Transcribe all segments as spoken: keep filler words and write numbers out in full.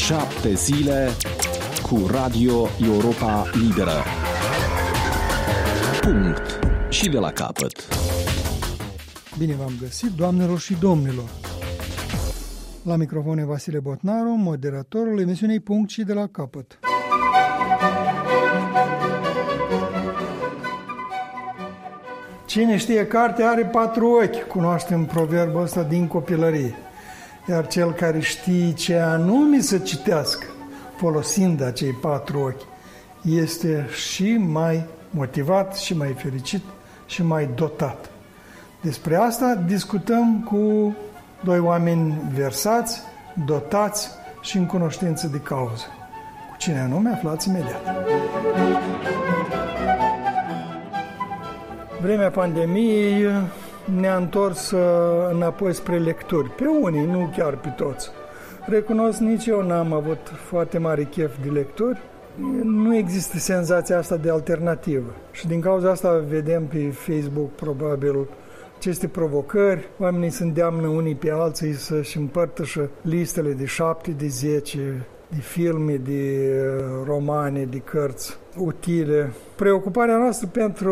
Șapte zile cu Radio Europa Liberă. Punct. Și de la capăt. Bine v-am găsit, doamnelor și domnilor. La microfon e Vasile Botnaru, moderatorul emisiunii Punct și de la capăt. Cine știe carte are patru ochi, cunoaștem proverbul ăsta din copilărie. Iar cel care știe ce anume să citească, folosind acei patru ochi, este și mai motivat, și mai fericit, și mai dotat. Despre asta discutăm cu doi oameni versați, dotați și în cunoștință de cauză. Cu cine anume aflați imediat. Vremea pandemiei ne-a întors înapoi spre lecturi. Pe unii, nu chiar pe toți. Recunosc, nici eu n-am avut foarte mare chef de lecturi. Nu există senzația asta de alternativă. Și din cauza asta vedem pe Facebook probabil aceste provocări. Oamenii se îndeamnă unii pe alții să-și împărtășă listele de șapte, de zece, de filme, de romane, de cărți utile. Preocuparea noastră pentru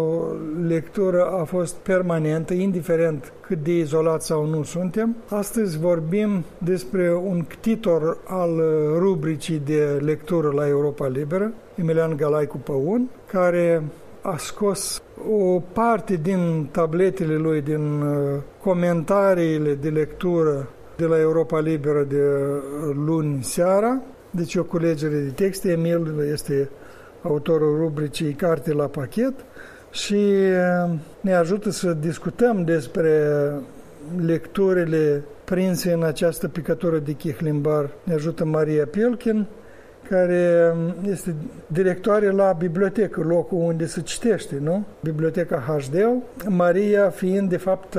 lectură a fost permanentă, indiferent cât de izolați sau nu suntem. Astăzi vorbim despre un ctitor al rubricii de lectură la Europa Liberă, Emilian Galaicu Păun, care a scos o parte din tabletele lui, din comentariile de lectură de la Europa Liberă de luni seara. Deci o culegere de texte. Emil este autorul rubricii Carte la pachet și ne ajută să discutăm despre lecturile prinse în această picătură de chihlimbar. Ne ajută Maria Pilkin, care este directoare la bibliotecă, locul unde se citește, nu? Biblioteca H D U. Maria fiind, de fapt,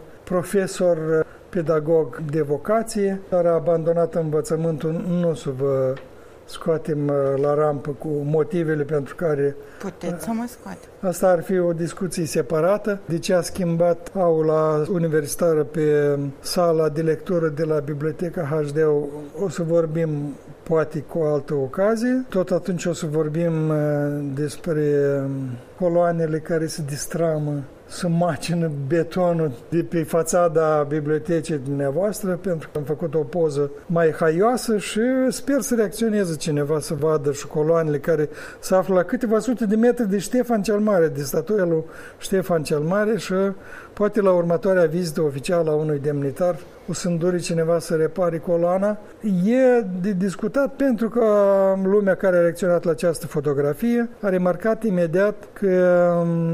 profesor pedagog de vocație, dar a abandonat învățământul. Nu să vă scoatem la rampă cu motivele pentru care... Puteți să mă scoate. Asta ar fi o discuție separată. De ce a schimbat aula universitară pe sala de lectură de la Biblioteca H D U? O să vorbim poate cu o altă ocazie. Tot atunci o să vorbim despre coloanele care se distramă, să macină betonul de pe fațada bibliotecii dumneavoastră, pentru că am făcut o poză mai haioasă și sper să reacționeze cineva să vadă și coloanele care se află la câteva sute de metri de Ștefan cel Mare, de statuia lui Ștefan cel Mare, și poate la următoarea vizită oficială a unui demnitar o să îndure cineva să repare coloana. E de discutat pentru că lumea care a reacționat la această fotografie a remarcat imediat că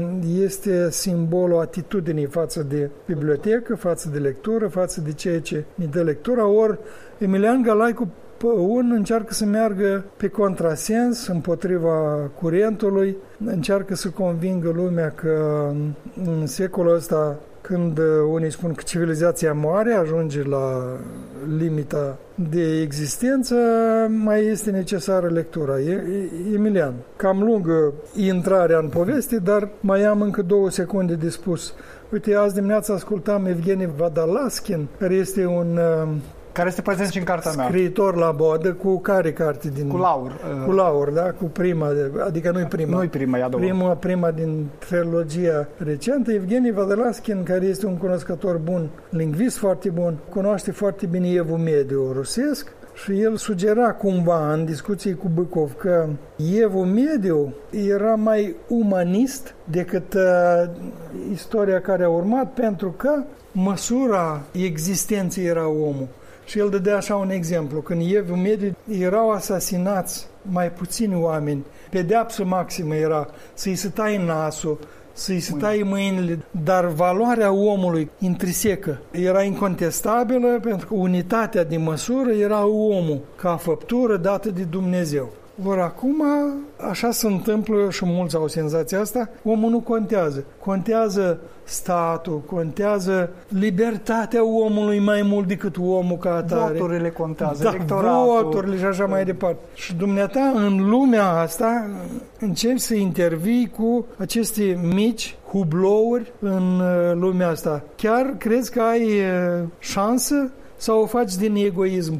este simbolul atitudinii față de bibliotecă, față de lectură, față de ceea ce ne dă lectura. Ori Emilian Galaicu Păun încearcă să meargă pe contrasens, împotriva curentului, încearcă să convingă lumea că în secolul ăsta, când unii spun că civilizația moare, ajunge la limita de existență, mai este necesară lectura. Emilian, cam lungă intrarea în poveste, dar mai am încă două secunde de spus. Uite, azi dimineața ascultam Evgeni Vadalaskin, care este un... Care este prezent și în cartea mea. Scriitor la bodă, cu care carte din... Cu Laur. Cu Laur, da? Cu prima, adică nu-i prima. Nu-i prima, e a doua. Prima, prima din trilogia recentă. Evgeni Vadalaskin, care este un cunoscător bun, lingvist foarte bun, cunoaște foarte bine evul mediu rusesc și el sugera cumva în discuții cu Bâcov că evul mediu era mai umanist decât uh, istoria care a urmat, pentru că măsura existenței era omul. Și el dădea așa un exemplu. Când evul mediu erau asasinați mai puțini oameni, pedeapsă maximă era să-i se tai nasul, să-i se tai mâinile, dar valoarea omului intrinsecă era incontestabilă, pentru că unitatea de măsură era omul, ca făptură dată de Dumnezeu. Ori acum, așa se întâmplă și mulți au senzația asta, omul nu contează. Contează statul, contează libertatea omului mai mult decât omul ca atare. Voturile contează, da, electoratul. voturile și așa mai departe. Și dumneata, în lumea asta, începi să intervii cu aceste mici hublouri în lumea asta. Chiar crezi că ai șansă sau o faci din egoism pur?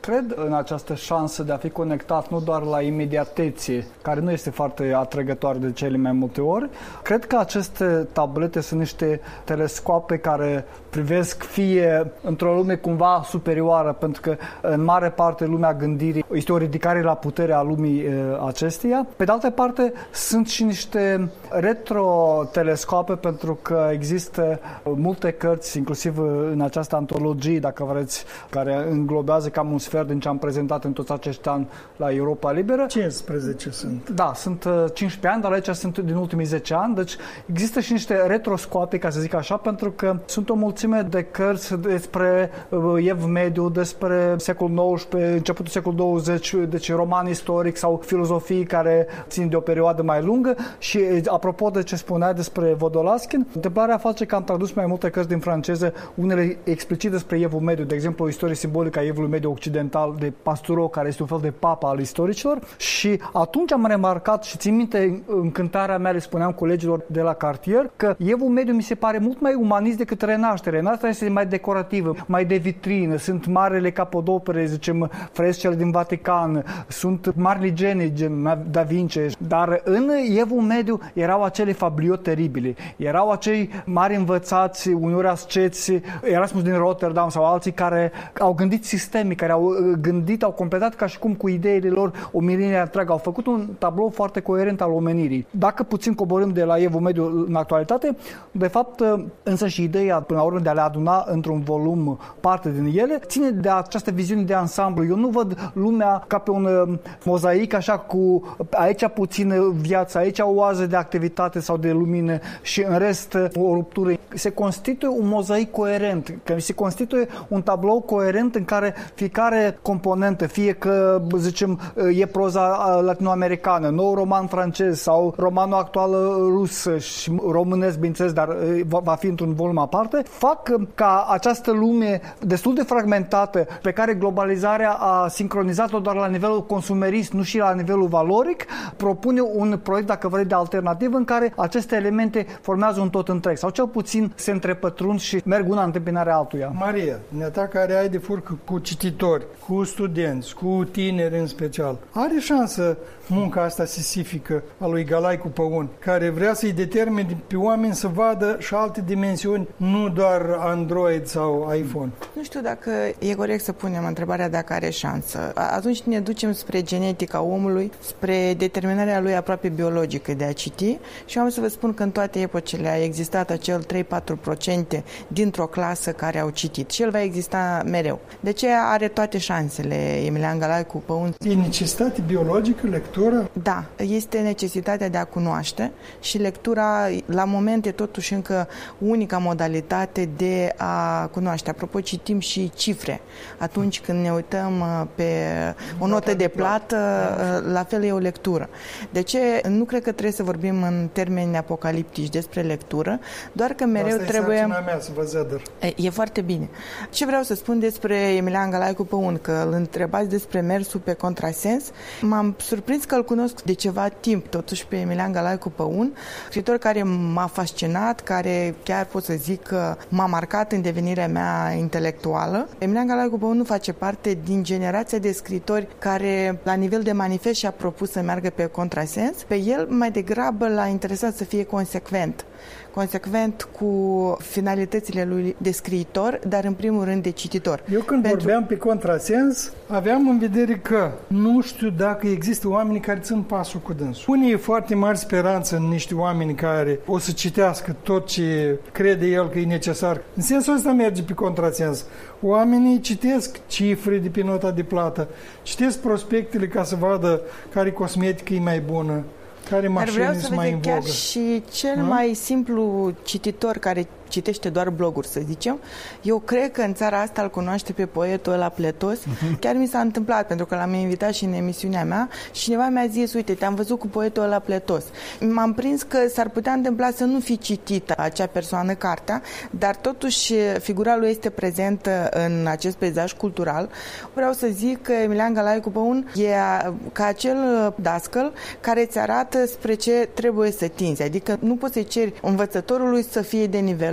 cred în această șansă de a fi conectat nu doar la imediatețe, care nu este foarte atrăgătoare de cele mai multe ori. Cred că aceste tablete sunt niște telescoape care privesc fie într-o lume cumva superioară, pentru că în mare parte lumea gândirii este o ridicare la putere a lumii acesteia. Pe de altă parte, sunt și niște retro-telescoape, pentru că există multe cărți, inclusiv în această antologie, dacă vreți, care înglobează cam un sfert din ce am prezentat în toți acești ani la Europa Liberă. cincisprezece sunt. Da, sunt cincisprezece ani, dar aici sunt din ultimii zece ani, deci există și niște retroscoape, ca să zic așa, pentru că sunt o mulțime de cărți despre Ev Mediu, despre secolul nouăsprezece, începutul secolului douăzeci, deci roman istoric sau filozofii care țin de o perioadă mai lungă. Și apropo de ce spunea despre Vodolaskin, întâmplarea face că am tradus mai multe cărți din franceză, unele explicit despre Evul Mediu, de exemplu o istorie simbolică a Evului Mediu Occidental de Pastureau, care este un fel de papa al istoricilor, și atunci am remarcat și țin minte încântarea mea, le spuneam colegilor de la cartier, că Evul Mediu mi se pare mult mai umanist decât Renaștere. Renașterea este mai decorativă, mai de vitrină, sunt marele capodopere, zicem, frescele din Vatican, sunt mari genii, gen Da Vinci, dar în Evul Mediu erau acele fabliau teribile, erau acei mari învățați, uneori asceți, Erasmus din Rotterdam sau alții, care au gândit sistemic, care au gândit, au completat ca și cum cu ideile lor omenirea întreagă, au făcut un tablou foarte coerent al omenirii. Dacă puțin coborâm de la Evul Mediu în actualitate, de fapt, însă și ideea până la urmă de a le aduna într-un volum parte din ele, ține de această viziune de ansamblu. Eu nu văd lumea ca pe un mozaic, așa, cu aici puțină viață, aici o oază de activitate sau de lumină și în rest o ruptură. Se constituie un mozaic coerent, că se constituie un tablou coerent în care fiecare componentă, fie că, zicem, e proza latinoamericană, nou roman francez sau romanul actual rus și românesc, bineînțeles, dar va fi într-un volum aparte, fac ca această lume destul de fragmentată, pe care globalizarea a sincronizat-o doar la nivelul consumerist, nu și la nivelul valoric, propune un proiect, dacă vrei, de alternativ în care aceste elemente formează un tot întreg sau cel puțin se întrepătrund și merg una în întâmpinarea altuia. Maria, ta care ai de furcă cu cititori, cu studenți, cu tineri în special, are șansă munca asta sisifică a lui Galaicu Păun, care vrea să-i determine pe oameni să vadă și alte dimensiuni, nu doar Android sau iPhone? Nu știu dacă e corect să punem întrebarea dacă are șansă. Atunci ne ducem spre genetica omului, spre determinarea lui aproape biologică de a citi și am să vă spun că în toate epocile a existat acel trei-patru la sută dintr-o clasă care au citit și el va exista mereu. De ce are toate șansele Emilian Galaicu Păun? E necesitate biologică lectura? Da, este necesitatea de a cunoaște și lectura la moment e totuși încă unica modalitate de a cunoaște. Apropo, citim și cifre. Atunci când ne uităm pe o notă de plată, la fel e o lectură. De ce? Nu cred că trebuie să vorbim în termeni apocaliptici despre lectură, doar că mereu asta trebuie... Asta e mea să vă zădăr. E, e foarte bine. Ce vreau să spun despre Emilian Galaicu Păun, că îl întrebați despre mersul pe contrasens, m-am surprins că îl cunosc de ceva timp, totuși, pe Emilian Galaicu Păun, scriitor care m-a fascinat, care chiar pot să zic că m-a marcat în devenirea mea intelectuală. Emilian Galaicu Păun nu face parte din generația de scriitori care, la nivel de manifest, și-a propus să meargă pe contrasens. Pe el, mai degrabă, l-a interesat să fie consecvent. Consecvent cu finalitățile lui de scriitor, dar în primul rând de cititor. Eu când Pentru... vorbeam pe contrasens, aveam în vedere că nu știu dacă există oameni care țin pasul cu dânsul. Unii e foarte mari speranță în niște oameni care o să citească tot ce crede el că e necesar. În sensul ăsta merge pe contrasens. Oamenii citesc cifre de pe nota de plată, citesc prospectele ca să vadă care cosmetică e mai bună, care mașini sunt mai în vogă. Chiar și cel ha? mai simplu cititor care citește doar bloguri, să zicem, eu cred că în țara asta îl cunoaște pe poetul ăla Pletos. Uh-huh. Chiar mi s-a întâmplat, pentru că l-am invitat și în emisiunea mea și cineva mi-a zis, uite, te-am văzut cu poetul ăla Pletos. M-am prins că s-ar putea întâmpla să nu fi citită acea persoană cartea, dar totuși figura lui este prezentă în acest peisaj cultural. Vreau să zic că Emilian Galaicu Păun e ca acel dascăl care îți arată spre ce trebuie să tinzi. Adică nu poți să-i ceri învățătorului să fie de nivelul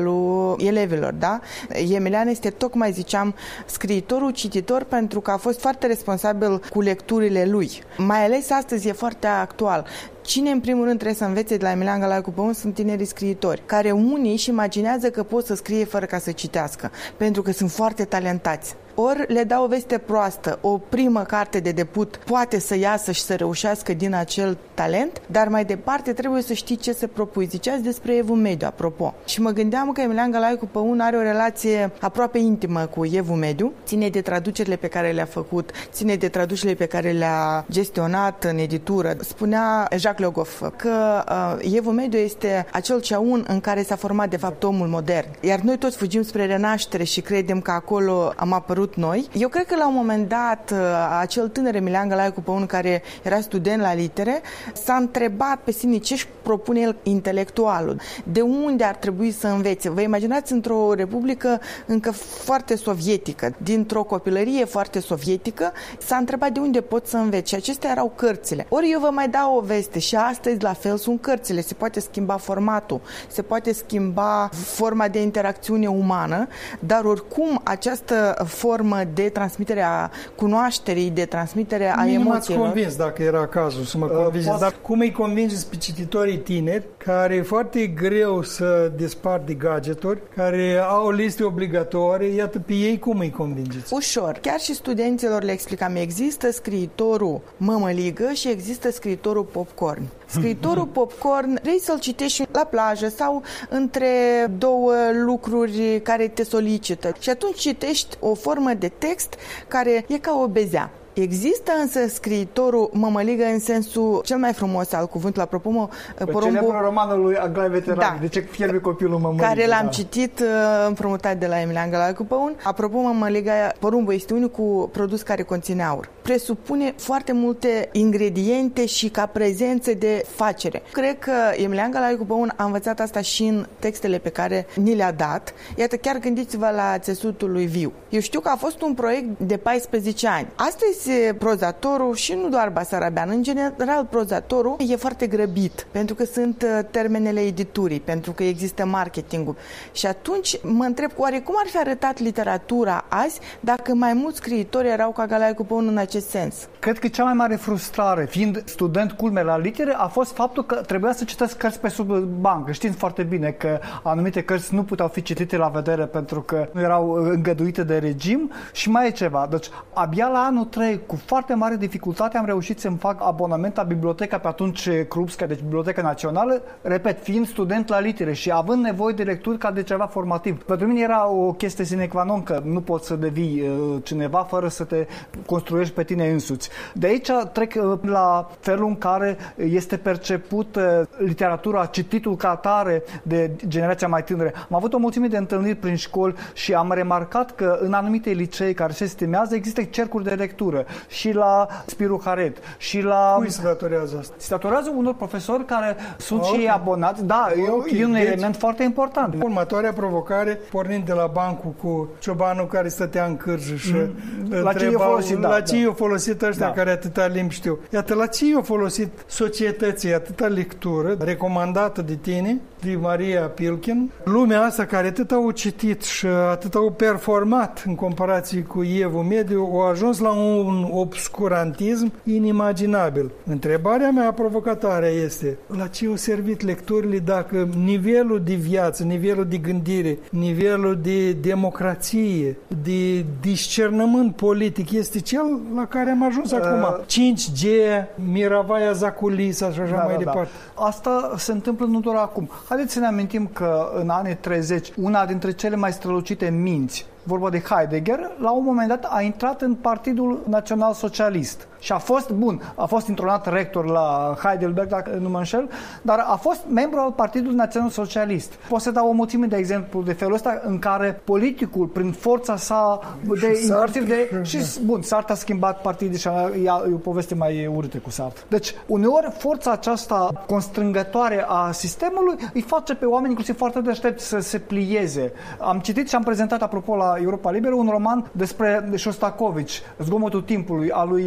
nivelul elevilor, da? Emilian este, tocmai ziceam, scriitorul, cititor, pentru că a fost foarte responsabil cu lecturile lui. Mai ales astăzi e foarte actual. Cine, în primul rând, trebuie să învețe de la Emilian Galae Păun sunt tinerii scriitori, care unii își imaginează că pot să scrie fără ca să citească, pentru că sunt foarte talentați. Ori le dau o veste proastă, o primă carte de debut poate să iasă și să reușească din acel talent, dar mai departe trebuie să știi ce să propui. Ziceați despre Evul Mediu, apropo. Și mă gândeam că Emilian Galae Păun are o relație aproape intimă cu Evul Mediu, ține de traducerile pe care le-a făcut, ține de traducerile pe care le-a gestionat în editură. Spunea Jacques Le Goff că uh, Evul Mediu este acel ceaun în care s-a format de fapt omul modern. Iar noi toți fugim spre renaștere și credem că acolo am apărut noi. Eu cred că la un moment dat acel tânăr Emilian Galae Păun, care era student la litere, s-a întrebat pe sine ce își propune el intelectualul, de unde ar trebui să învețe. Vă imaginați într-o republică încă foarte sovietică, dintr-o copilărie foarte sovietică, s-a întrebat de unde pot să învețe. Și acestea erau cărțile. Ori eu vă mai dau o veste și astăzi la fel sunt cărțile. Se poate schimba formatul, se poate schimba forma de interacțiune umană, dar oricum această formă de transmitere a cunoașterii, de transmitere a Minim emoțiilor. m-ați convins, dacă era cazul să mă convingeți. Uh, dar cum îi convingeți pe cititorii tineri, care e foarte greu să despart de gadgeturi, care au liste obligatorii, iată, pe ei cum îi convingeți? Ușor. Chiar și studenților le explicam, există scriitorul mămăligă și există scriitorul popcorn. Scriitorul popcorn, vrei să-l citești la plajă sau între două lucruri care te solicită. Și atunci citești o formă de text care e ca o bezea. Există însă scriitorul mămăligă în sensul cel mai frumos al cuvântului, apropo, mă, porumbul... Celebrul romanul lui Aglae Veteran, da, de ce fierbe copilul mămăligă. Care l-am da. citit împrumutat de la Emilian Galae Păun. Apropo, mămăliga, porumbul este unul cu produs care conține aur. Presupune foarte multe ingrediente și ca prezență de facere. Cred că Emilian Galae Păun a învățat asta și în textele pe care ni le-a dat. Iată, chiar gândiți-vă la Țesutul lui Viu. Eu știu că a fost un proiect de paisprezece ani. Astăzi prozatorul, și nu doar Basarabean, în general prozatorul e foarte grăbit, pentru că sunt termenele editurii, pentru că există marketingul. Și atunci mă întreb, oare cum ar fi arătat literatura azi dacă mai mulți scriitori erau ca Galae Păun în acest sens? Cred că cea mai mare frustrare, fiind student culme la litere, a fost faptul că trebuia să citesc cărți pe sub bancă. Știți foarte bine că anumite cărți nu puteau fi citite la vedere pentru că nu erau îngăduite de regim și mai e ceva. Deci, abia la anul trei, cu foarte mare dificultate, am reușit să-mi fac abonament la biblioteca pe atunci Krupska, deci Biblioteca Națională, repet, fiind student la litere și având nevoie de lecturi ca de ceva formativ. Pentru mine era o chestie sine qua non, că nu poți să devii uh, cineva fără să te construiești pe tine însuți. De aici trec uh, la felul în care este perceput uh, literatura, cititul ca atare de generația mai tânără. Am avut o mulțime de întâlniri prin școli și am remarcat că în anumite licee care se estimează există cercuri de lectură și la Spiru Haret și la... Cui se datorează asta? Se datorează unor profesori care sunt okay. și ei abonați. Da, okay. e un deci, element foarte important. Următoarea provocare, pornind de la bancul cu ciobanul care stătea în cârjă și mm. la ce i-a folosit, da, la ce da. i-a folosit ăștia da. care atâta limbi știu. Iată, la ce i-a folosit societății atâta lectură recomandată de tine, de Maria Pilkin, lumea asta care atât au citit și atât au performat în comparație cu Evul Mediu, a ajuns la un obscurantism inimaginabil. Întrebarea mea provocatoare este, la ce au servit lecturile dacă nivelul de viață, nivelul de gândire, nivelul de democrație, de discernământ politic este cel la care am ajuns uh, acum. cinci G, Miravaia Zaculisa și așa da, mai da, departe. Da. Asta se întâmplă nu doar acum. Haideți să ne amintim că în anii treizeci, una dintre cele mai strălucite minți, vorba de Heidegger, la un moment dat a intrat în Partidul Național Socialist. Și a fost, bun, a fost intronat rector la Heidelberg, dacă nu mă înșel, dar a fost membru al Partidului Național Socialist. Pot să dau o mulțime de exemplu de felul ăsta în care politicul, prin forța sa de inclusiv de... Și, bun, Sartre a schimbat partidul și e o poveste mai urâtă cu Sartre. Deci, uneori, forța aceasta constrângătoare a sistemului îi face pe oameni, inclusiv foarte deștepți, să se plieze. Am citit și am prezentat, apropo, la Europa Liberă, un roman despre Shostakovich, Zgomotul timpului, al lui John Bach.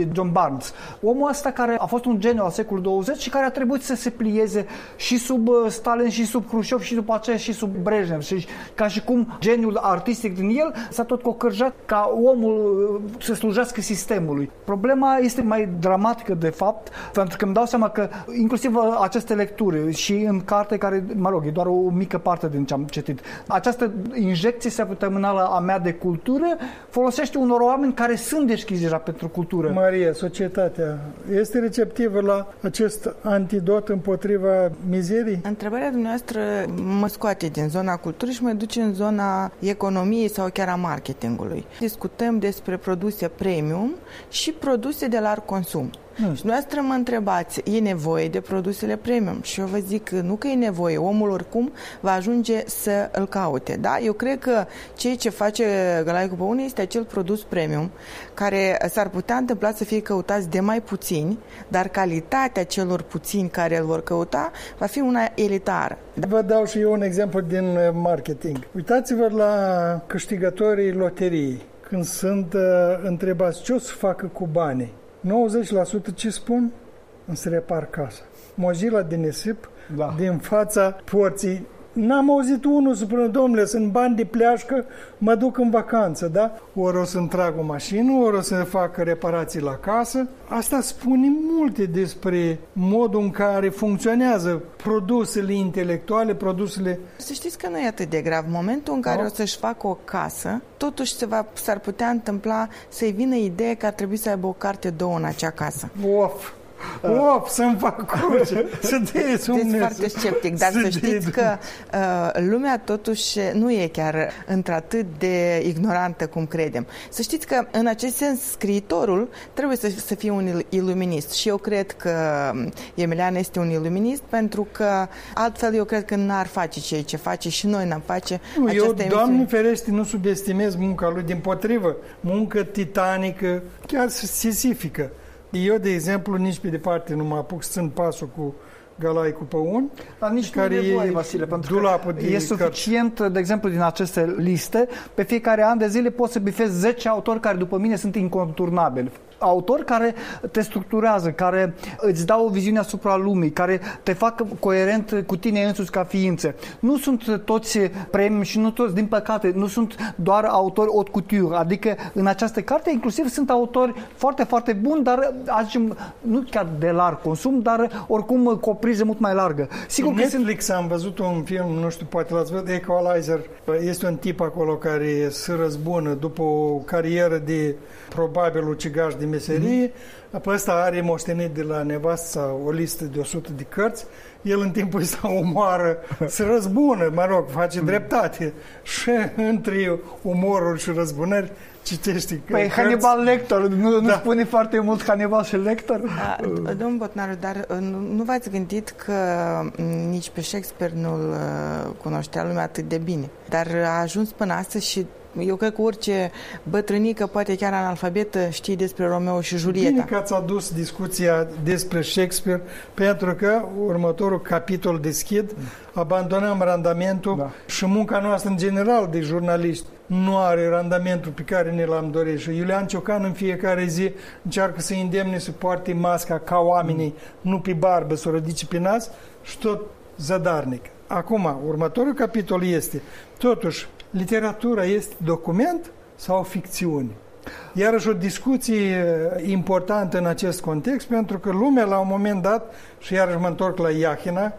Barnes. Omul ăsta care a fost un geniu al secolului douăzeci și care a trebuit să se plieze și sub Stalin și sub Hrușciov și după aceea și sub Brejnev. Și ca și cum geniul artistic din el s-a tot cocârjat ca omul să slujească sistemului. Problema este mai dramatică de fapt, pentru că îmi dau seama că inclusiv aceste lecturi și în carte care, mă rog, e doar o mică parte din ce am citit, această injecție săptămânală a mea de cultură folosește unor oameni care sunt deschiși deja pentru cultură. Maria, societatea este receptivă la acest antidot împotriva mizerii? Întrebarea dumneavoastră mă scoate din zona culturii și mă duce în zona economiei sau chiar a marketingului. Discutăm despre produse premium și produse de larg consum. Hmm. Și dumneavoastră mă întrebați, e nevoie de produsele premium? Și eu vă zic că nu că e nevoie, omul oricum va ajunge să îl caute. Da? Eu cred că ceea ce face Gălai cu Păun este acel produs premium care s-ar putea întâmpla să fie căutați de mai puțini, dar calitatea celor puțini care îl vor căuta va fi una elitară. Vă dau și eu un exemplu din marketing. Uitați-vă la câștigătorii loteriei. Când sunt uh, întrebați ce o să facă cu banii, nouăzeci la sută ce spun? Îți repar casa. Mozilla din nisip, da. Din fața porții. N-am auzit unul să spună, domnule, sunt bani de pleașcă, mă duc în vacanță, da? Ori o să-mi trag o mașină, ori o să fac reparații la casă. Asta spune multe despre modul în care funcționează produsele intelectuale, produsele... Să știți că nu e atât de grav. Momentul în care no? o să-și facă o casă, totuși se va, s-ar putea întâmpla să-i vină ideea că ar trebui să aibă o carte două în acea casă. Of! Of, să-mi fac cruce, să dea Sunteți foarte sceptic, dar să, să știți că uh, lumea totuși nu e chiar într-atât de ignorantă cum credem. Să știți că în acest sens scriitorul trebuie să, să fie un iluminist și eu cred că Emilian este un iluminist pentru că altfel eu cred că n-ar face ceea ce face și noi n-am face nu, această eu, emisiune. Doamne ferește, nu subestimez munca lui, dimpotrivă, muncă titanică, chiar sisifică. Eu, de exemplu, nici pe departe nu mă apuc să țin pasul cu Gălai cu Păun. Dar nici care nu e nevoie, e Vasile, pentru că e suficient, de exemplu, din aceste liste, pe fiecare an de zile poți să bifezi zece autori care, după mine, sunt inconturnabili. Autori care te structurează, care îți dau o viziune asupra lumii, care te fac coerent cu tine însuți ca ființe. Nu sunt toți premium și nu toți, din păcate, nu sunt doar autori haute couture, adică în această carte inclusiv sunt autori foarte, foarte buni, dar, zicem, nu chiar de larg consum, dar oricum cu o priză mult mai largă. Sigur că Netflix sunt... am văzut un film, nu știu, poate l-ați văzut, Equalizer. Este un tip acolo care se răzbună după o carieră de probabil ucigaș de meserie, mm-hmm. apoi ăsta are moștenit de la nevastă o listă de o sută de cărți, el în timpul ăsta omoară, se răzbună, mă rog, face mm. dreptate și între umoruri și răzbunări citește Păi cărți. Hannibal Lecter, nu, nu da. Spune foarte mult Hannibal și Lecter? Da, domnul Botnaru, dar nu, nu v-ați gândit că nici pe Shakespeare nu-l cunoștea lumea atât de bine, dar a ajuns până astăzi și eu cred că orice bătrânică, poate chiar analfabetă, știe despre Romeo și Julieta. Bine că ați adus discuția despre Shakespeare, pentru că următorul capitol deschid, abandonăm randamentul da. Și munca noastră în general de jurnaliști nu are randamentul pe care ne l-am dorit. Și Iulian Ciocan în fiecare zi încearcă să îndemne să poarte masca ca oamenii, mm. nu pe barbă, să o ridice pe nas și tot zadarnic. Acum, următorul capitol este, totuși, literatura este document sau ficțiune? Iarăși o discuție importantă în acest context, pentru că lumea la un moment dat, și iarăși mă întorc la Iahina,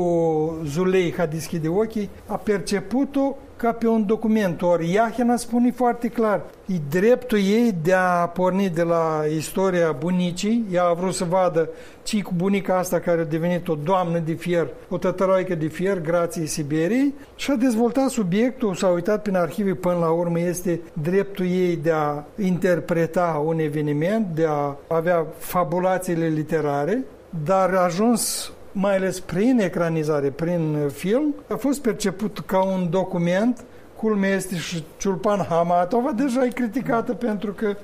cu Zuleiha deschide ochii, a perceput-o ca pe un document. Ori Iahina spune foarte clar, e dreptul ei de a porni de la istoria bunicii, ea a vrut să vadă ce cu bunica asta care a devenit o doamnă de fier, o tătăroaică de fier, grație Siberiei, și a dezvoltat subiectul, s-a uitat prin arhive, până la urmă este dreptul ei de a interpreta un eveniment, de a avea fabulațiile literare, dar a ajuns mai ales prin ecranizare, prin film, a fost perceput ca un document. Culmea este și Ciulpan Hamatova deja e criticată pentru că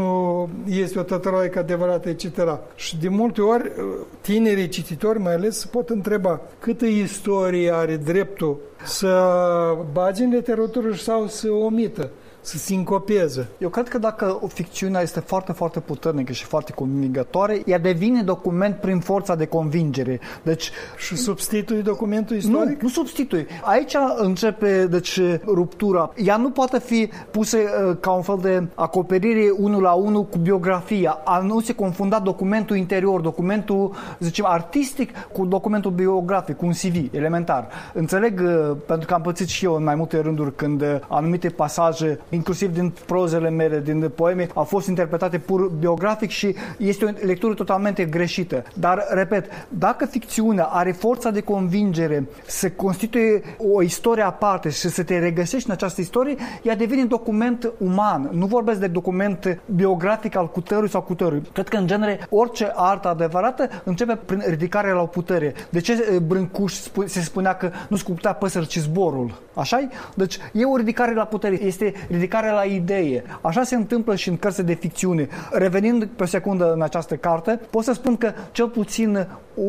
nu este o tătăroaică adevărată, et cetera. Și de multe ori tinerii cititori mai ales se pot întreba câtă istorie are dreptul să bage în literatură sau să omită. să sincopeze. Eu cred că dacă o ficțiune este foarte, foarte puternică și foarte convingătoare, ea devine document prin forța de convingere. Deci, și substitui documentul istoric? Nu, nu substitui. Aici începe deci, ruptura. Ea nu poate fi pusă uh, ca un fel de acoperire unul la unul cu biografia. A nu se confunda documentul interior, documentul, zicem, artistic cu documentul biografic, cu un C V, elementar. Înțeleg, uh, pentru că am pățit și eu în mai multe rânduri când uh, anumite pasaje, inclusiv din prozele mele, din poeme, au fost interpretate pur biografic și este o lectură totalmente greșită. Dar, repet, dacă ficțiunea are forța de convingere să constituie o istorie aparte și să te regăsești în această istorie, ea devine document uman. Nu vorbesc de document biografic al cutărului sau cutărului. Cred că, în genere, orice artă adevărată începe prin ridicarea la o putere. De ce Brâncuș se spunea că nu sculptea păsări, ci zborul? Așa-i? Deci e o ridicare la putere, este ridicarea la idee. Așa se întâmplă și în cărți de ficțiune. Revenind pe o secundă în această carte, pot să spun că cel puțin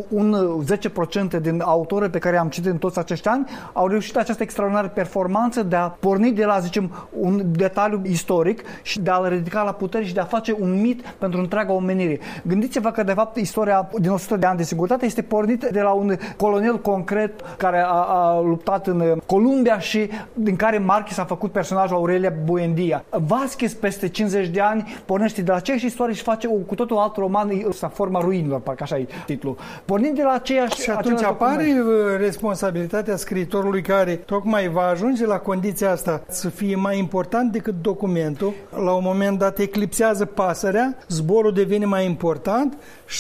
un zece la sută din autore pe care am citit în toți acești ani au reușit această extraordinară performanță de a porni de la, zicem, un detaliu istoric și de a-l ridica la putere și de a face un mit pentru întreaga omenire. Gândiți-vă că, de fapt, istoria din o sută de ani de securitate este pornită de la un colonel concret care a, a luptat în Columbia și din care Marquez a făcut personajul Aurelia Buendia. Vasquez, peste cincizeci de ani, pornește de la aceeași istorie și face o, cu totul alt roman, sa Forma ruinilor, parcă așa e titlul. Pornind de la aceeași... Și atunci apare document. Responsabilitatea scriitorului care tocmai va ajunge la condiția asta să fie mai important decât documentul. La un moment dat eclipsează pasărea, zborul devine mai important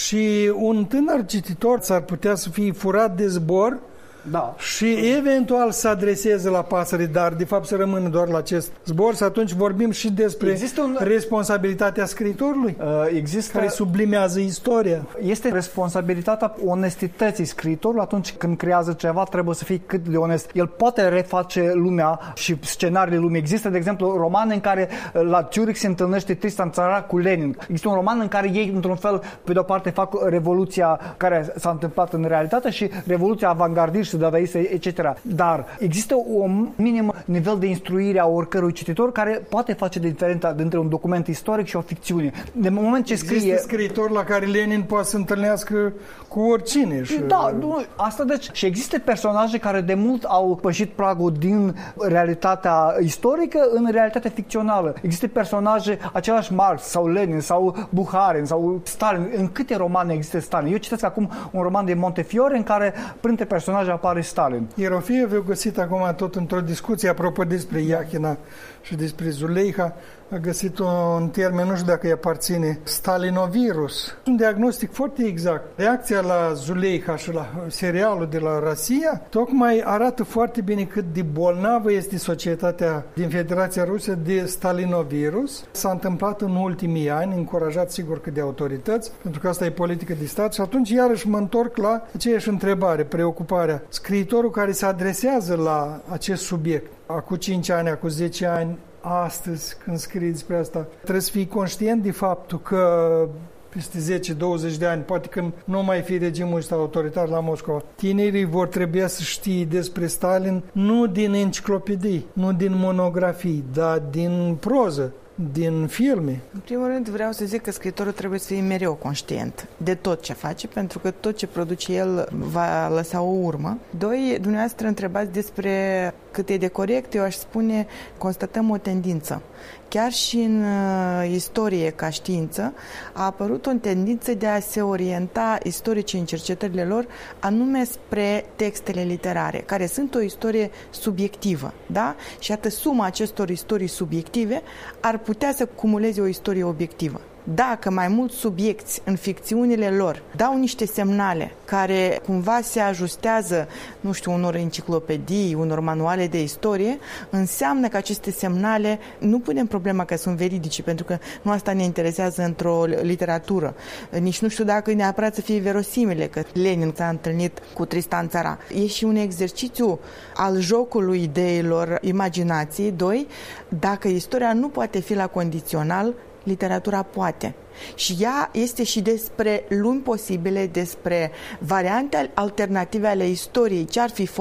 și un tânăr cititor s-ar putea să fie furat de zbor. Da. Și eventual să adreseze la pasăre, dar de fapt să rămână doar la acest zbor. Și atunci vorbim și despre un... responsabilitatea scriitorului, uh, există... care sublimează istoria. Este responsabilitatea onestității scriitorului. Atunci când creează ceva, trebuie să fie cât de onest. El poate reface lumea și scenariile lumii. Există, de exemplu, romane în care la Zurich se întâlnește Tristan Tzara cu Lenin. Există un roman în care ei, într-un fel, pe de-o parte, fac revoluția care s-a întâmplat în realitate și revoluția avangardistă, et cetera. Dar există un minim nivel de instruire a oricărui cititor care poate face diferența dintre un document istoric și o ficțiune. De moment ce scrie... Există scriitor la care Lenin poate să întâlnească cu oricine. Și... Da, nu, asta deci. Și există personaje care de mult au pășit pragul din realitatea istorică în realitatea ficțională. Există personaje, același Marx sau Lenin sau Buharin sau Stalin. În câte romane există Stalin? Eu citesc acum un roman de Montefiore în care printre personaje apare Stalin. Ierofiev a găsit acum tot într-o discuție apropo despre Iachina și despre Zuleiha, a găsit un termen, nu știu dacă îi aparține, stalinovirus. Un diagnostic foarte exact. Reacția la Zuleiha și la serialul de la Rusia tocmai arată foarte bine cât de bolnavă este societatea din Federația Rusă de stalinovirus. S-a întâmplat în ultimii ani, încurajat sigur că de autorități, pentru că asta e politică de stat și atunci iarăși mă întorc la aceeași întrebare, preocuparea. Scriitorul care se adresează la acest subiect, acum cinci ani, acum zece ani, astăzi, când scrii despre asta, trebuie să fii conștient de faptul că peste zece douăzeci de ani, poate că nu mai fi regimul ăsta autoritar la Moscova, tinerii vor trebui să știe despre Stalin nu din enciclopedii, nu din monografii, dar din proză, din filme. În primul rând vreau să zic că scriitorul trebuie să fie mereu conștient de tot ce face, pentru că tot ce produce el va lăsa o urmă. Doi, dumneavoastră întrebați despre cât e de corect, eu aș spune, constatăm o tendință. Chiar și în uh, istorie ca știință a apărut o tendință de a se orienta istoricii în cercetările lor anume spre textele literare, care sunt o istorie subiectivă, da? Și atât suma acestor istorii subiective ar putea să cumuleze o istorie obiectivă. Dacă mai mulți subiecti în ficțiunile lor dau niște semnale care cumva se ajustează, nu știu, unor enciclopedii, unor manuale de istorie, înseamnă că aceste semnale nu punem problema că sunt veridice, pentru că nu asta ne interesează într-o literatură. Nici nu știu dacă neapărat să fie verosimile că Lenin s-a întâlnit cu Tristan Tzara. E și un exercițiu al jocului ideilor, imaginației. Doi, dacă istoria nu poate fi la condițional, literatura poate. Și ea este și despre lumi posibile, despre variante alternative ale istoriei, ce ar fi fost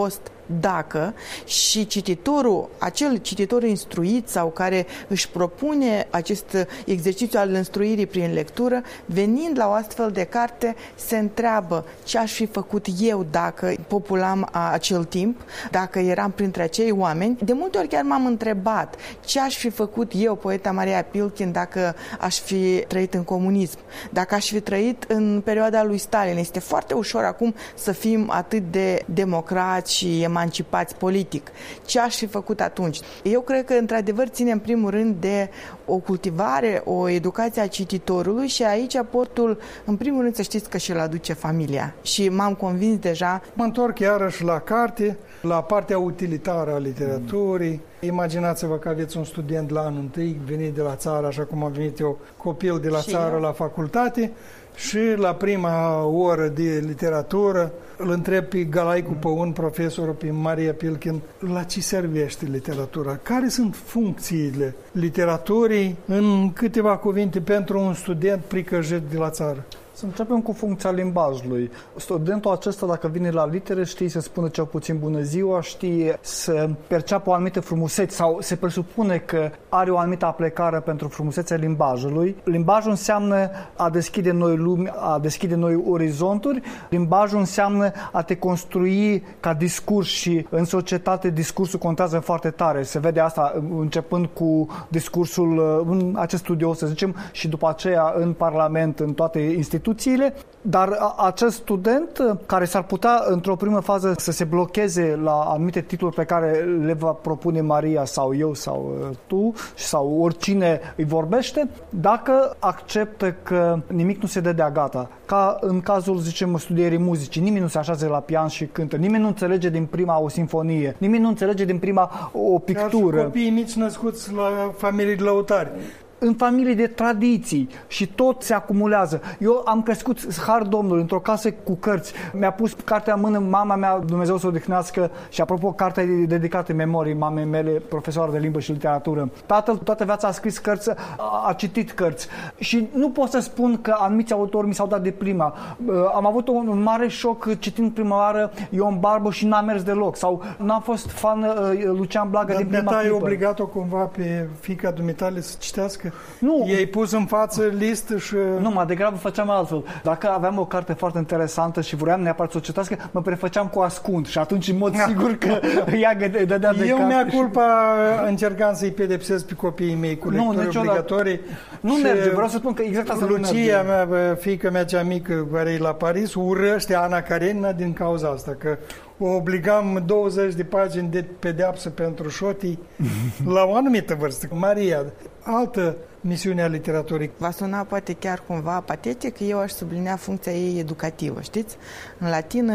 dacă și cititorul, acel cititor instruit sau care își propune acest exercițiu al instruirii prin lectură, venind la o astfel de carte, se întreabă ce aș fi făcut eu dacă populam acel timp, dacă eram printre acei oameni. De multe ori chiar m-am întrebat ce aș fi făcut eu, poeta Maria Pilkin, dacă aș fi trăit în comunism, dacă aș fi trăit în perioada lui Stalin. Este foarte ușor acum să fim atât de democrați și emancipați politic. Ce aș fi făcut atunci? Eu cred că, într-adevăr, ține în primul rând de o cultivare, o educație a cititorului și aici aportul, în primul rând, să știți că și-l aduce familia. Și m-am convins deja. Mă întorc iarăși la carte, la partea utilitară a literaturii. Mm. Imaginați-vă că aveți un student la anul întâi, venit de la țară, așa cum am venit eu, copil de la și țară eu. La facultate, și la prima oră de literatură îl întreb pe Galaicu Păun, profesorul, pe Maria Pilkin, la ce servește literatura? Care sunt funcțiile literaturii, în câteva cuvinte, pentru un student pricăjit de la țară? Să începem cu funcția limbajului. Studentul acesta, dacă vine la litere, știe să spună cel puțin bună ziua, știe să perceapă o anumită frumusețe sau se presupune că are o anumită aplecare pentru frumusețea limbajului. Limbajul înseamnă a deschide noi lumi, a deschide noi orizonturi. Limbajul înseamnă a te construi ca discurs și în societate discursul contează foarte tare. Se vede asta începând cu discursul în acest studio, să zicem, și după aceea în Parlament, în toate instituțiile. Dar acest student care s-ar putea într-o primă fază să se blocheze la anumite titluri pe care le va propune Maria sau eu sau tu sau oricine îi vorbește, dacă acceptă că nimic nu se dă de-a gata, ca în cazul, zicem, studierii muzicii, nimeni nu se așează la pian și cântă, nimeni nu înțelege din prima o sinfonie, nimeni nu înțelege din prima o pictură. Ca și copiii mici născuți la familii de lăutari. În familii de tradiții și tot se acumulează. Eu am crescut, har Domnului, într-o casă cu cărți. Mi-a pus cartea în mână mama mea, Dumnezeu să o odihnească, și apropo, cartea e dedicată memorii mamei mele, profesoară de limbă și literatură. Tatăl toată viața a scris cărți, a, a citit cărți. Și nu pot să spun că anumiți autori mi s-au dat de prima. Am avut un mare șoc citind prima oară Ion Barbă și n-a mers deloc. Sau n-am fost fan Lucian Blaga din prima clipă. Dar ai obligat-o cumva pe fiica dumitale să citească? Nu. I-ai pus în față listă și... Nu, mai degrabă făceam altfel. Dacă aveam o carte foarte interesantă și vreau neapărat să o citească, mă prefăceam cu ascund și atunci în mod sigur că ea dădea de Eu carte. mi-a culpa încercam să-i pedepsesc pe copiii mei cu lecturi nu, obligatorii. Nu merge, vreau să spun că exact asta Lucia, nu merge. mea, fiica mea cea mică, care e la Paris, urăște Ana Karenina din cauza asta, că o obligam douăzeci de pagini de pedeapsă pentru șotii la o anumită vârstă. Maria, altă misiune a literaturii. Va suna poate chiar cumva patetic, eu aș sublinea funcția ei educativă, știți? În latină,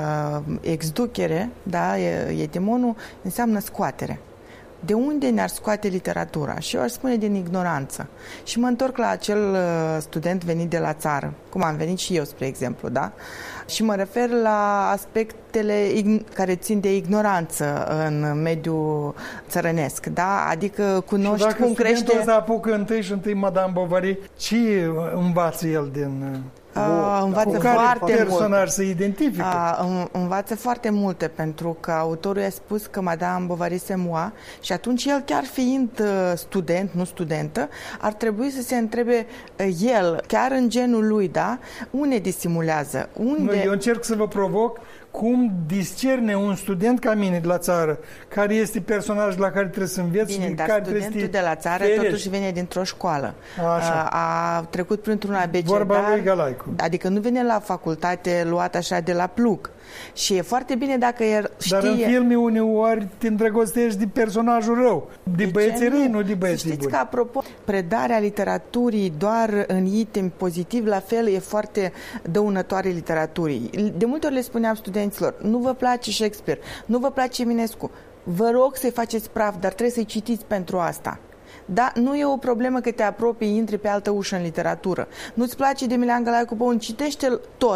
exducere, da, etemonul, înseamnă scoatere. De unde ne-ar scoate literatura? Și eu aș spune din ignoranță. Și mă întorc la acel student venit de la țară, cum am venit și eu, spre exemplu, da? Și mă refer la aspectele care țin de ignoranță în mediul țărănesc, da? Adică cunoști și cum crește... Și dacă studentul ăsta apucă întâi și întâi Madame Bovary, ce învață el din... Uh, învață cu care foarte personaj multe. se identifică? Uh, învață foarte multe, pentru că autorul a spus că Madame Bovary se moi și atunci el, chiar fiind uh, student, nu studentă, ar trebui să se întrebe uh, el, chiar în genul lui, da? Unde disimulează? Unde... Nu, eu încerc să vă provoc cum discerne un student ca mine de la țară, care este personajul la care trebuie să înveți. Bine, dar care studentul de la țară ferești. Totuși vine dintr-o școală. Așa. A trecut printr-un abecedar. Vorba lui Galaicu. Adică nu vine la facultate luat așa de la plug. Și e foarte bine dacă el știe... Dar în filme uneori te îndrăgostești de personajul rău. De, de băieții răi, nu de băieții buni. Știți că, apropo, predarea literaturii doar în item pozitiv, la fel e foarte dăunătoare literaturii. De multe ori le spuneam studenților, nu vă place Shakespeare, nu vă place Eminescu, vă rog să-i faceți praf, dar trebuie să-i citiți pentru asta. Da, nu e o problemă că te apropii, intri pe altă ușă în literatură. Nu-ți place de Emilian Galaicu Păun, citește tot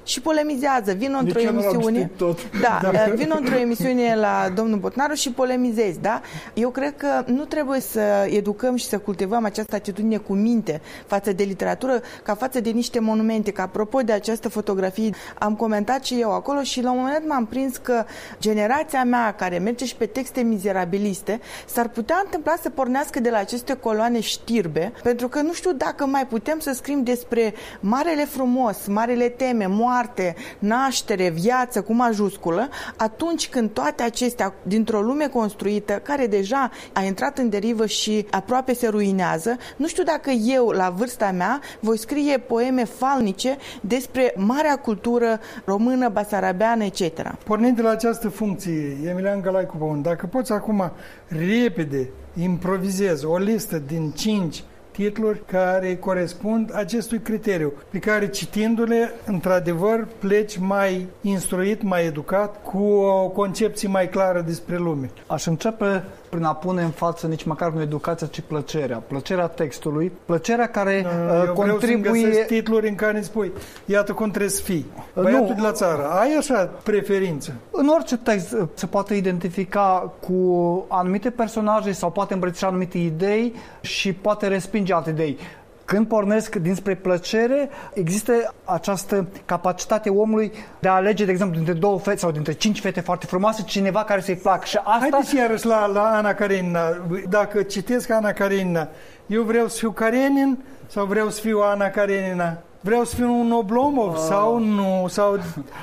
și polemizează. Vin într-o Nici emisiune. Tot. Da, da. Vin într-o emisiune la domnul Botnaru și polemizezi, da? Eu cred că nu trebuie să educăm și să cultivăm această atitudine cu minte față de literatură, ca față de niște monumente. Că apropo de această fotografie, am comentat și eu acolo și la un moment m-am prins că generația mea care merge și pe texte mizerabiliste s-ar putea întâmpla să pornească de la aceste coloane știrbe, pentru că nu știu dacă mai putem să scriem despre marele frumos, marele teme, moarte, naștere, viață cu majusculă, atunci când toate acestea dintr-o lume construită, care deja a intrat în derivă și aproape se ruinează, nu știu dacă eu, la vârsta mea, voi scrie poeme falnice despre marea cultură română, basarabeană, et cetera. Pornind de la această funcție, Emilian Galaicu Păun, dacă poți acum repede improvizezi o listă din cinci titluri care corespund acestui criteriu, pe care citindu-le, într-adevăr, pleci mai instruit, mai educat, cu o concepție mai clară despre lume. Aș începe prin a pune în față nici măcar nu educația, ci plăcerea. Plăcerea textului, plăcerea care Eu uh, contribuie... vreau să-mi găsesc titluri în care îmi spui, iată cum trebuie să fii. Băiatul nu. de la țară, ai așa preferință? În orice text se poate identifica cu anumite personaje sau poate îmbrățișa anumite idei și poate respinge alte idei. Când pornesc dinspre plăcere, există această capacitate omului de a alege, de exemplu, dintre două fete sau dintre cinci fete foarte frumoase, cineva care să-i placă. Și asta... Haideți iarăși la, la Ana Karenina. Dacă citesc Ana Karenina, eu vreau să fiu Karenin sau vreau să fiu Ana Karenina? Vreau să fiu un Oblomov uh. sau nu, sau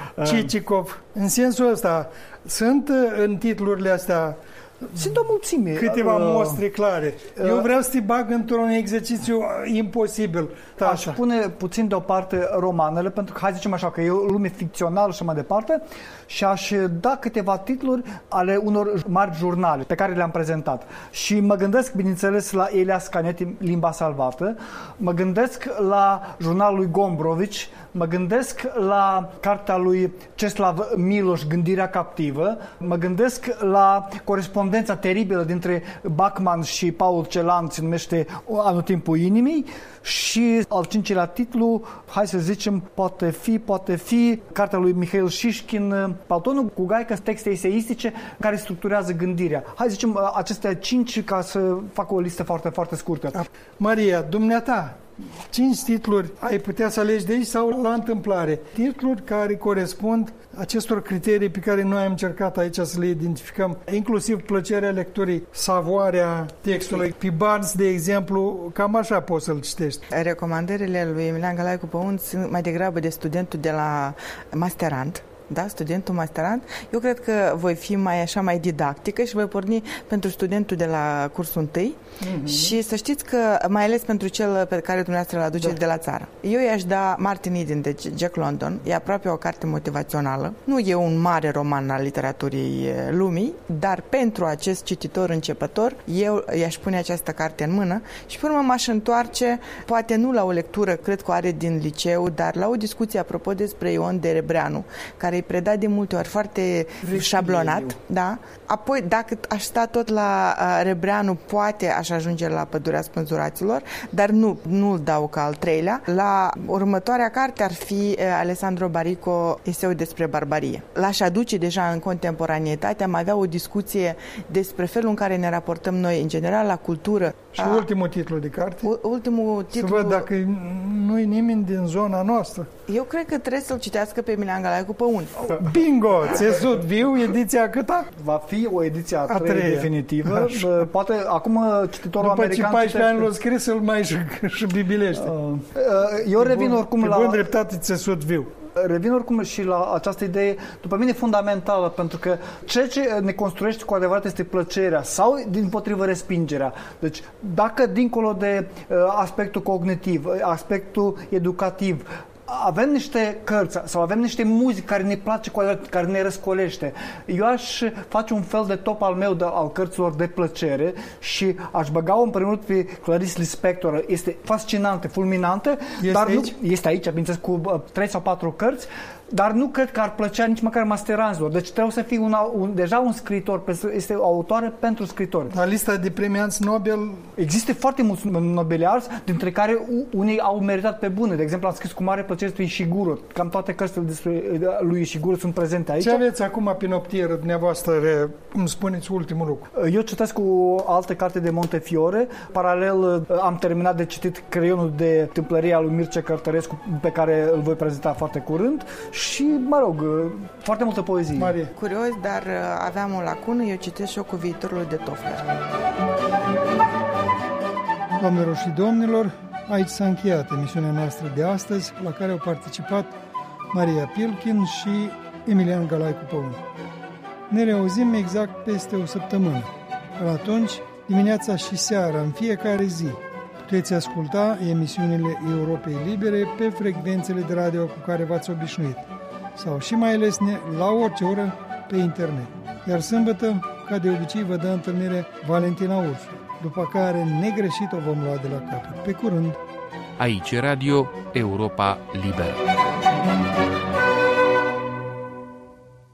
Cicicov. În sensul ăsta, sunt în titlurile astea sunt o mulțime. Câteva uh, mostre clare. Uh, Eu vreau să te bag într-un exercițiu imposibil. Aș așa. Pune puțin deoparte romanele, pentru că, hai să zicem așa, că e o lume ficțională și mai departe, și aș da câteva titluri ale unor mari jurnale pe care le-am prezentat. Și mă gândesc, bineînțeles, la Elias Canetti, Limba salvată, mă gândesc la jurnalul lui Gombrowicz, mă gândesc la cartea lui Ceslav Miloș, Gândirea captivă, mă gândesc la corespondența teribilă dintre Bachmann și Paul Celan, se numește Anotimpul inimii, și al cincilea titlu, hai să zicem, poate fi, poate fi cartea lui Mihail Șișkin, Platonul cu gaică, texte eseistice care structurează gândirea. Hai să zicem acestea cinci ca să fac o listă foarte, foarte scurtă. Maria, dumneata, cinci titluri ai putea să alegi de aici sau la întâmplare? Titluri care corespund acestor criterii pe care noi am încercat aici să le identificăm, inclusiv plăcerea lecturii, savoarea textului. Pe Barnes, de exemplu, cam așa poți să-l citești. Recomandările lui Emilian Galaicu Păun sunt mai degrabă de studentul de la masterand, da, studentul masterand. Eu cred că voi fi mai așa mai didactică și voi porni pentru studentul de la cursul întâi mm-hmm. și să știți că, mai ales pentru cel pe care dumneavoastră îl aduceți da. de la țară. Eu i-aș da Martin Eden de Jack London, e aproape o carte motivațională. Nu e un mare roman al literaturii lumii, dar pentru acest cititor începător, eu i-aș pune această carte în mână și pe urmă m-aș întoarce, poate nu la o lectură, cred că o are din liceu, dar la o discuție apropo despre Ion de Rebreanu, care îi preda de multe ori foarte șablonat, da? Apoi, dacă aș sta tot la uh, Rebreanu, poate aș ajunge la Pădurea Spânzuraților, dar nu, nu-l dau ca al treilea. La următoarea carte ar fi uh, Alessandro Baricco, Eseu despre barbarie. L-aș aduce deja în contemporanietate, am avea o discuție despre felul în care ne raportăm noi, în general, la cultură. Și uh, ultimul titlu de carte? U- ultimul titlu... Să văd dacă nu-i nimeni din zona noastră. Eu cred că trebuie să-l citească pe Emilian Galaicu Păun. Bingo! Țesut viu, ediția câta? Va fi o ediție a, a treia, treia definitivă. Așa. Poate acum cititorul După american... După ce paisprezece ani l-a scris, îl mai și, și bibilește. Uh, eu revin bun, oricum la... Bun dreptate, țesut viu. Revin oricum și la această idee, după mine, fundamentală, pentru că ceea ce ne construiește cu adevărat este plăcerea sau, dimpotrivă, respingerea. Deci, dacă dincolo de uh, aspectul cognitiv, aspectul educativ, avem niște cărți sau avem niște muzică care ne place cu adevărat, care ne răscolește. Eu aș face un fel de top al meu de, al cărților de plăcere și aș băga-o în primul rând pe Clarice Lispector. Este fascinantă, fulminantă, este dar aici? Nu, este aici, bineînțeles, cu trei sau patru cărți. dar nu cred că ar plăcea nici măcar masteranzilor. Deci trebuie să fii un, un, deja un scriitor, este o autoare pentru scriitori. La lista de premianți Nobel... Există foarte mulți nobeliarzi, dintre care unii au meritat pe bune. De exemplu, am scris cu mare plăcere despre Ishiguro. Cam toate cărțile despre lui Ishiguro sunt prezente aici. Ce aveți acum pe noptieră dumneavoastră, îmi spuneți ultimul lucru? Eu citesc cu altă carte de Montefiore. Paralel am terminat de citit Creionul de tâmplărie al lui Mircea Cărtărescu, pe care îl voi prezenta foarte curând. Și, mă rog, foarte multă poezie. Marie. Curios, dar aveam o lacună, eu citesc și eu cu Viitorul de Toffler. Doamnelor și domnilor, aici s-a încheiat emisiunea noastră de astăzi, la care au participat Maria Pilkin și Emilian Galaicu Păun. Ne reauzim exact peste o săptămână. Până atunci, dimineața și seara, în fiecare zi, puteți asculta emisiunile Europei Libere pe frecvențele de radio cu care v-ați obișnuit, sau și mai lesne, la orice oră, pe internet. Iar sâmbătă, ca de obicei, vă dă întâlnire Valentina Ursu, după care negreșit o vom lua de la capăt. Pe curând! Aici Radio Europa Liberă.